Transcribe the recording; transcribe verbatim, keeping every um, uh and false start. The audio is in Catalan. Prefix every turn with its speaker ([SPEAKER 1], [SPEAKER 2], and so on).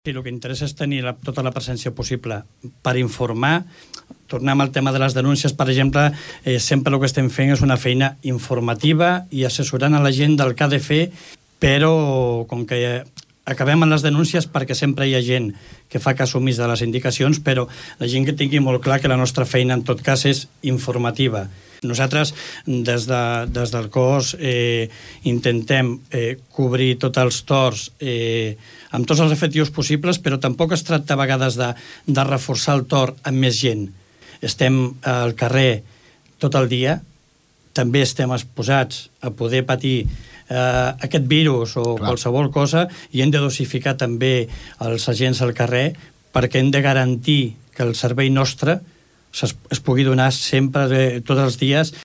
[SPEAKER 1] Sí, el que interessa és tenir la, tota la presència possible per informar. Tornem al tema de les denúncies, per exemple, eh, sempre el que estem fent és una feina informativa i assessorant a la gent del que ha de fer, però com que acabem en les denúncies perquè sempre hi ha gent que fa cas omís de les indicacions, però la gent que tingui molt clar que la nostra feina en tot cas és informativa. Nosaltres, des, de, des del cos, eh, intentem eh, cobrir tots els torns eh, amb tots els efectius possibles, però tampoc es tracta a vegades de, de reforçar el torn amb més gent. Estem al carrer tot el dia, també estem exposats a poder patir eh, aquest virus o Clar. qualsevol cosa, i hem de dosificar també els agents al carrer perquè hem de garantir que el servei nostre es, es pugui donar sempre, eh, tots els dies,